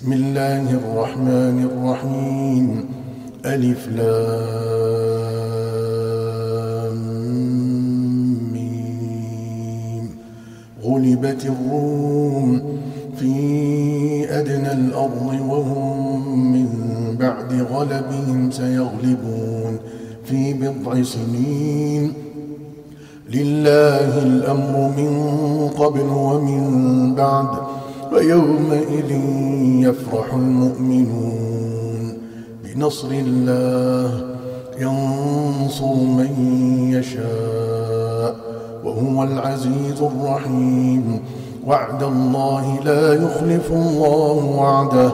بسم الله الرحمن الرحيم. ألف لام ميم. غلبت الروم في أدنى الأرض وهم من بعد غلبهم سيغلبون في بضع سنين. لله الأمر من قبل ومن بعد ويومئذ يفرح المؤمنون بنصر الله ينصر من يشاء وهو العزيز الرحيم. وعد الله لا يخلف الله وعده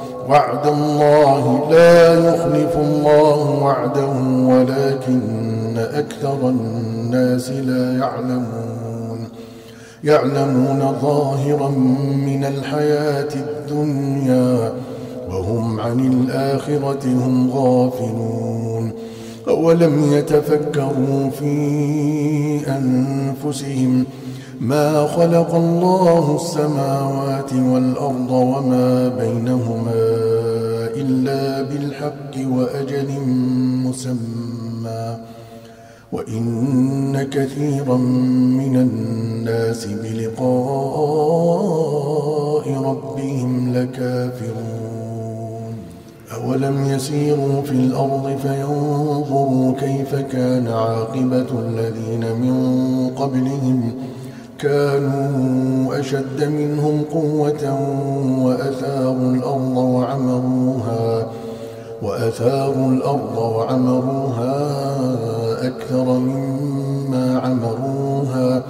وعده ولكن أكثر الناس لا يعلمون ظاهرا من الحياة الدنيا وهم عن الآخرة هم غافلون. أولم يتفكروا في أنفسهم ما خلق الله السماوات والأرض وما بينهما إلا بالحق وأجل مسمى وإن كثيرا من الناس بلقاء ربهم لكافرون. أولم يسيروا في الأرض فينظروا كيف كان عاقبة الذين من قبلهم كانوا أشد منهم قوة وأثاروا الأرض وعمروها أكثر مما عمروها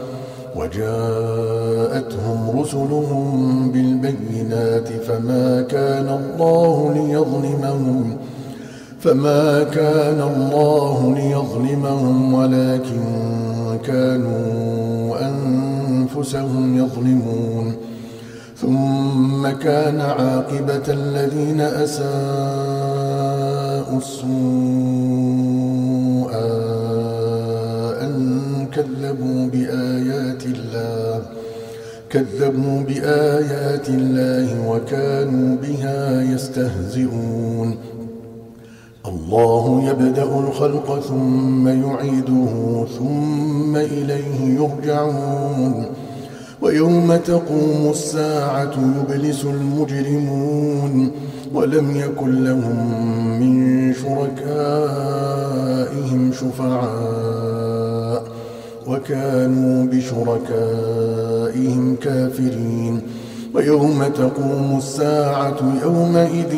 وجاءتهم رسلهم بالبينات فما كان الله ليظلمهم ولكن كانوا أنفسهم يظلمون. ثم كان عاقبة الذين أساءوا السوء أن كذبوا بآيات الله وكانوا بها يستهزئون. الله يبدأ الخلق ثم يعيده ثم إليه يرجعون. ويوم تقوم الساعة يبلس المجرمون ولم يكن لهم من شركائهم شفعاء وكانوا بشركائهم كافرين. ويوم تقوم الساعة يومئذ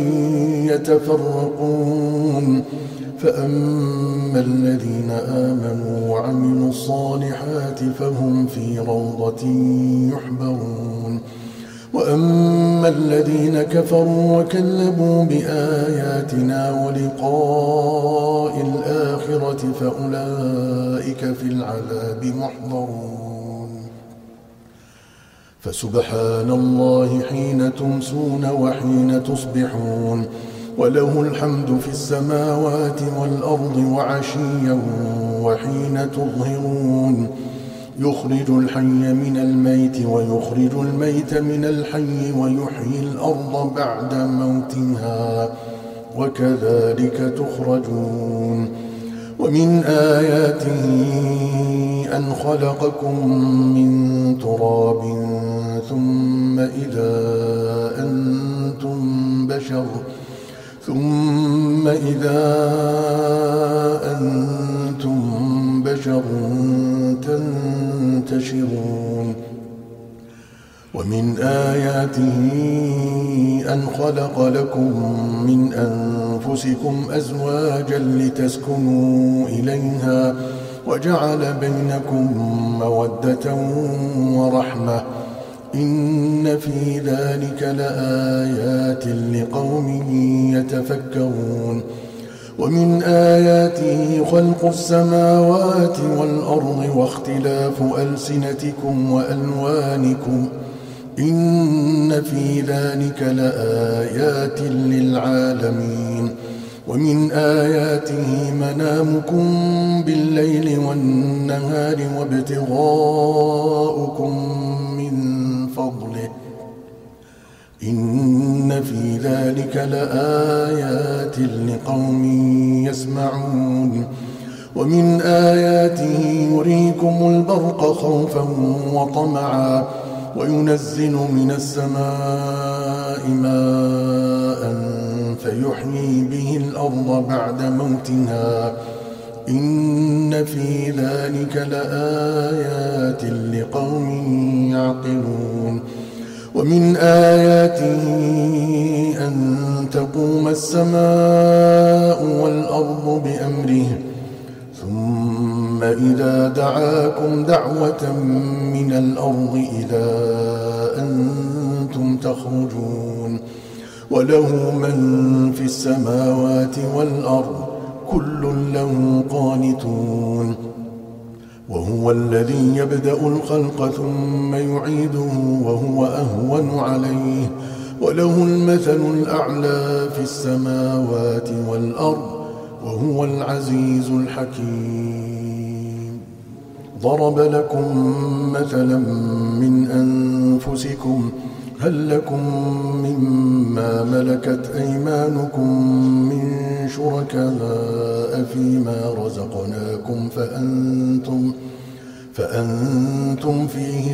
يتفرقون فأما الذين آمنوا وعملوا الصالحات فهم في روضة يحبرون وأما الذين كفروا وكذبوا بآياتنا ولقاء الآخرة فأولئك في العذاب محضرون. فسبحان الله حين تمسون وحين تصبحون وله الحمد في السماوات والأرض وعشيا وحين تظهرون. يخرج الحي من الميت ويخرج الميت من الحي ويحيي الأرض بعد موتها وكذلك تخرجون. ومن آياته أن خلقكم من تراب ثم إذا أنتم بشر تنتشرون. ومن آياته أن خلق لكم من أنفسكم أزواجا لتسكنوا إليها وجعل بينكم مودة ورحمة إن في ذلك لآيات لقوم يتفكرون. ومن آياته خلق السماوات والأرض واختلاف ألسنتكم وألوانكم إن في ذلك لآيات للعالمين. ومن آياته منامكم بالليل والنهار وابتغاؤكم من فضله إن في ذلك لآيات لقوم يسمعون ومن آياته يريكم البرق خوفا وطمعا وينزل من السماء ماء فيحيي به الأرض بعد موتها إن في ذلك لآيات لقوم يعقلون ومن آياته أن تقوم السماء والأرض بأمره ثم إذا دعاكم دعوة من الأرض إذا أنتم تخرجون وله من في السماوات والأرض كل له قانتون وهو الذي يبدأ الخلق ثم يعيده وهو أهون عليه وله المثل الأعلى في السماوات والأرض وهو العزيز الحكيم ضرب لكم مثلا من أنفسكم هل لكم مما ملكت أيمانكم من شركاء فيما رزقناكم فأنتم فيه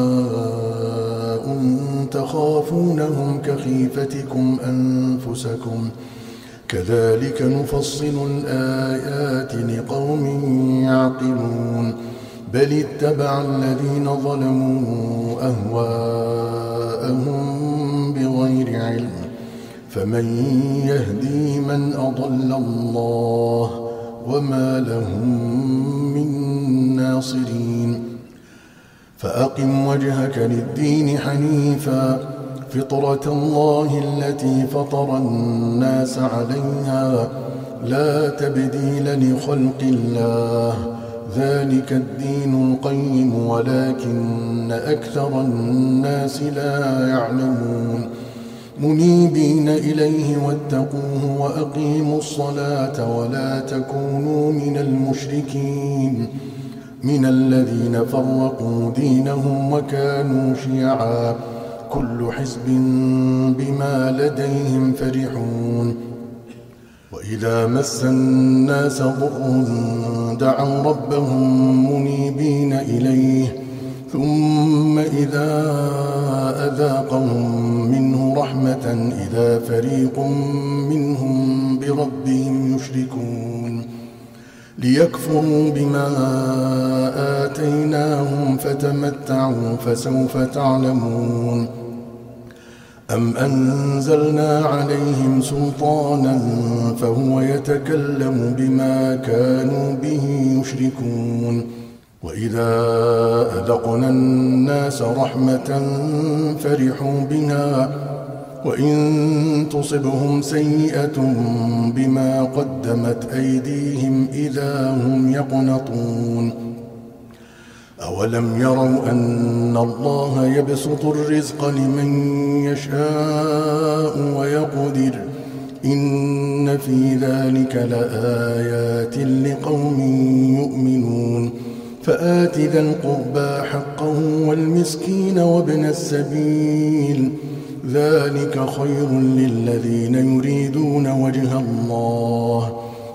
سواء تخافونهم كخيفتكم أنفسكم كذلك نفصل الآيات لقوم يعقلون بل اتبع الذين ظلموا أهواءهم بغير علم فمن يهدي من أضل الله وما لهم من ناصرين فأقم وجهك للدين حنيفا فطرة الله التي فطر الناس عليها لا تبديل لخلق الله ذلك الدين القيم ولكن أكثر الناس لا يعلمون منيبين إليه واتقوه وأقيموا الصلاة ولا تكونوا من المشركين من الذين فرقوا دينهم وكانوا شيعا كل حزب بما لديهم فرحون وإذا مس الناس ضر دعوا ربهم منيبين إليه ثم إذا أذاقهم منه رحمة إذا فريق منهم بربهم يشركون ليكفروا بما آتيناهم فتمتعوا فسوف تعلمون أم أنزلنا عليهم سلطانا فهو يتكلم بما كانوا به يشركون وإذا أذقنا الناس رحمة فرحوا بها وإن تصبهم سيئة بما قدمت أيديهم إذا هم يقنطون أولم يروا أن الله يبسط الرزق لمن يشاء ويقدر إن في ذلك لآيات لقوم يؤمنون فآت ذا القربى حقه والمسكين وابن السبيل ذلك خير للذين يريدون وجه الله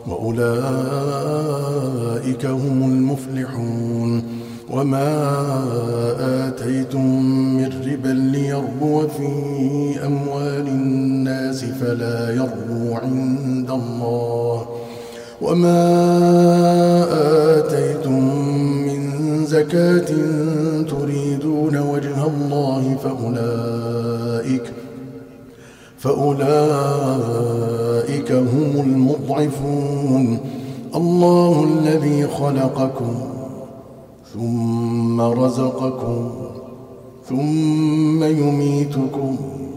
وأولئك هم المفلحون وما آتيتم من ربا ليربو في أموال الناس فلا يربو عند الله وما آتيتم من زكاة تريدون وجه الله فأولئك هم المضعفون الله الذي خلقكم ثم رزقكم ثم يميتكم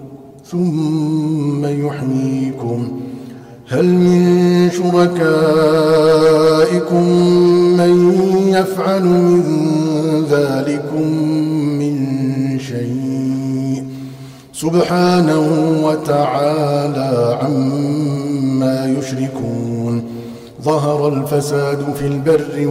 ثم يحييكم هل من شركائكم من يفعل من ذلكم من شيء سبحانه وتعالى عما يشركون ظهر الفساد في البر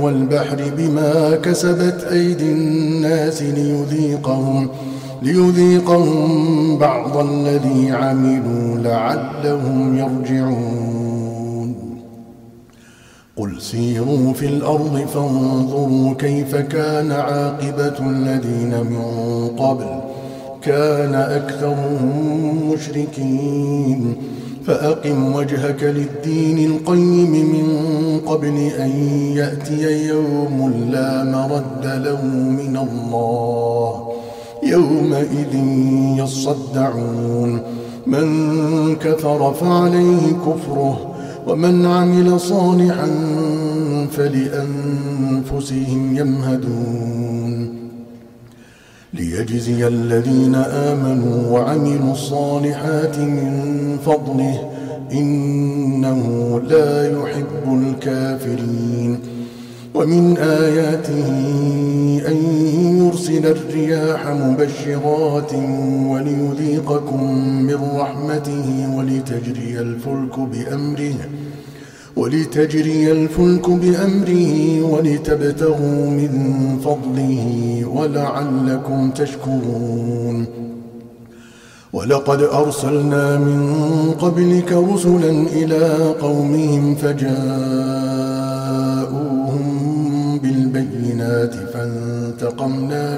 ليذيقهم بعض الذي عملوا لعلهم يرجعون قل سيروا في الأرض فانظروا كيف كان عاقبة الذين من قبل كان أكثرهم مشركين فأقم وجهك للدين القيم من قبل أن يأتي يوم لا مرد له من الله يومئذ يصدعون من كفر فعليه كفره ومن عمل صالحا فلأنفسهم يمهدون ليجزي الذين آمنوا وعملوا الصالحات من فضله إنه لا يحب الكافرين ومن آياته أن يرسل الرياح مبشرات وليذيقكم من رحمته ولتجري الفلك بأمره ولتبتغوا من فضله ولعلكم تشكرون ولقد أرسلنا من قبلك رسلا إلى قومهم فجاءوهم بالبينات فانتقمنا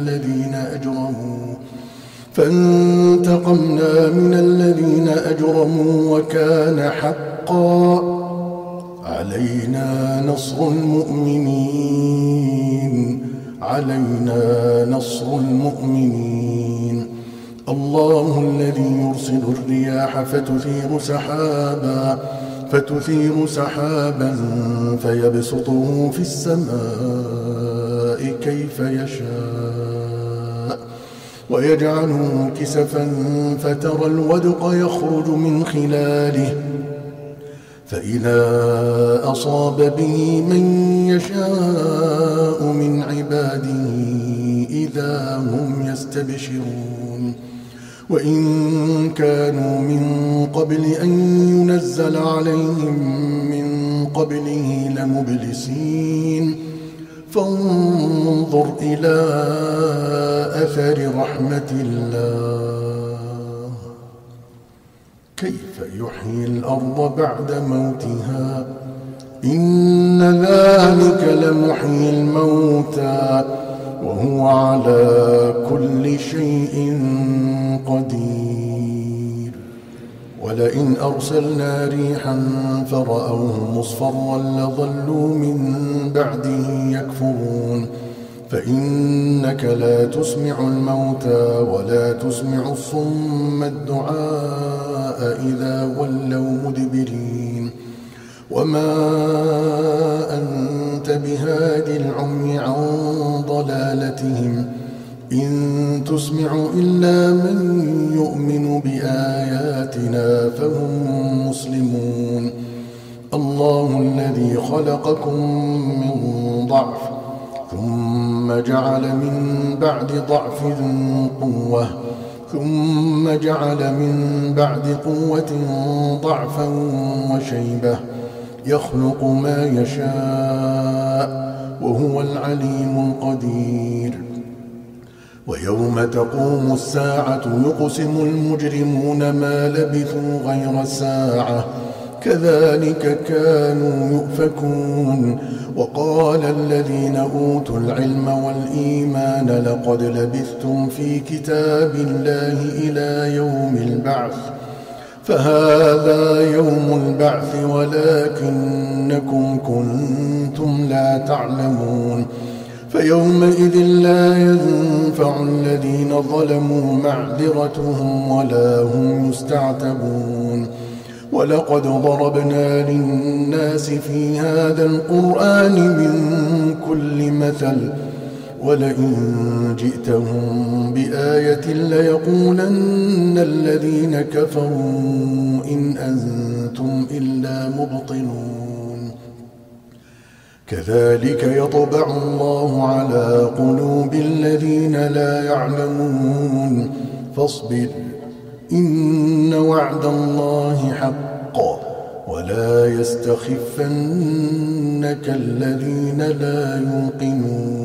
من الذين أجرموا وكان حقا علينا نصر المؤمنين الله الذي يرسل الرياح فتثير سحابا فيبسطه في السماء كيف يشاء ويجعله كسفا فترى الودق يخرج من خلاله فإذا أصاب به من يشاء من عباده إذا هم يستبشرون وإن كانوا من قبل أن ينزل عليهم من قبله لمبلسين فانظر إلى أثر رحمة الله كيف يحيي الأرض بعد موتها إن ذلك لمحيي الموتى وهو على كل شيء قدير ولئن أرسلنا ريحا فرأوه مصفرا لظلوا من بعده يكفرون فإنك لا تسمع الموتى ولا تسمع الصم الدعاء إذا ولوا مدبرين وما أنت بهاد العمي عن ضلالتهم إن تسمع إلا من يؤمن بآياتنا فهم مسلمون الله الذي خلقكم من ضعف ثم جعل من بعد ضعف قوة ثم جعل من بعد قوة ضعفا وشيبة يخلق ما يشاء وهو العليم القدير ويوم تقوم الساعة يقسم المجرمون ما لبثوا غير ساعة كذلك كانوا يؤفكون وقال الذين أوتوا العلم والإيمان لقد لبثتم في كتاب الله إلى يوم البعث فهذا يوم البعث ولكنكم كنتم لا تعلمون فيومئذ لا ينفع الذين ظلموا معذرتهم ولا هم يستعتبون ولقد ضربنا للناس في هذا القرآن من كل مثل ولئن جئتهم بآية ليقولن الذين كفروا إن أنتم إلا مبطلون كذلك يطبع الله على قلوب الذين لا يعلمون فاصبر إن وعد الله حق ولا يستخفنك الذين لا يوقنون